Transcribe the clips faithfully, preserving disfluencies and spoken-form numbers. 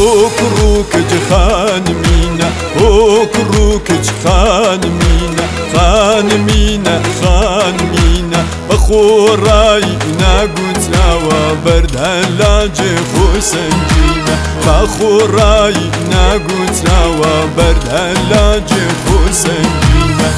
كروكج خانمينا كروكج خانمينا خانمينا خانمينا بخوراي ناقوتنا وبرد هلاجي خوسنجينا بخوراي ناقوتنا وبرد هلاجي خوسنجينا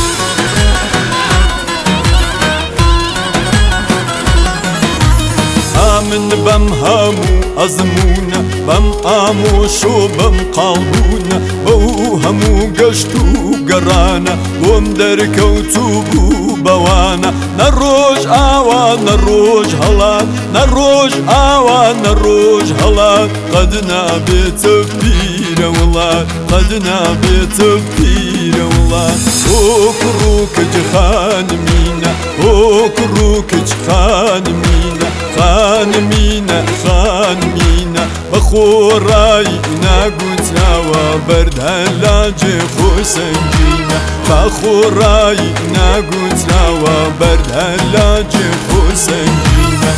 من بم همو أزمونا بم آموش و بم قلبونا بو همو قشتو قرانا وم دركوتو بو بوانا نروج آوا نروج هلات نروج آوا نروج هلات قدنا بيت بير ولات قدنا بيت بير ولات وكروكج خانمينا وكروكج خانمينا خانمينا خانمينا بخوراي ناقوتنا وبرد هلاجي خوسنجينا بخوراي ناقوتنا وبرد هلاجي خوسنجينا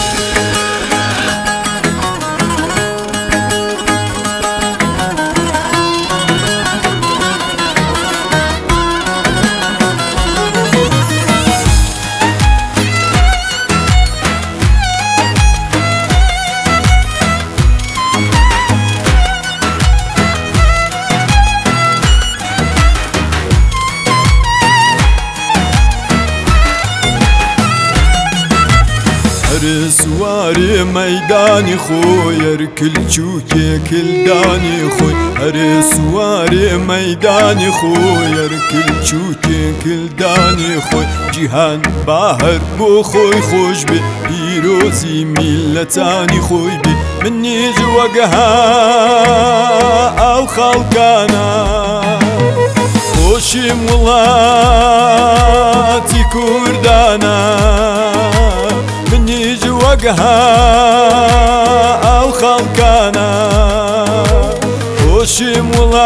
سواري ميداني خويا كل شوكي كل داني خوي هر سواري ميداني خويا كل شوكي كل داني خوي جيهان باهر بو خوي خوش بي بيروزي ملتاني خوي بي مني جوقها او خلقانا خوشي مولاتي كردانا وقها أو خلقانا خوشي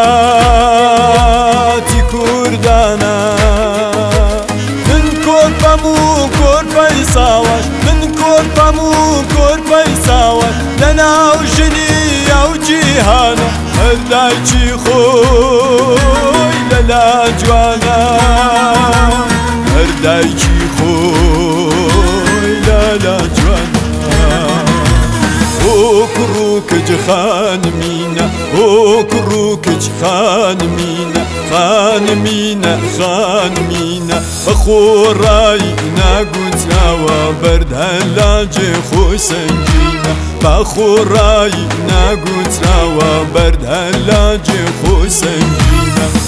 مولاتي كردانا من كوربامو كورباي ساواش من كوربامو كورباي ساواش لنا وجني أو جيهانا هردايشي خوي للا جوانا هردايشي خوي للا جوانا كروكج خانمينا كروكج خانمينا خانمينا خانمينا بخوراي ناقوتنا وبرد هلاجي خوسنجينا بخوراي ناقوتنا وبرد هلاجي خوسنجينا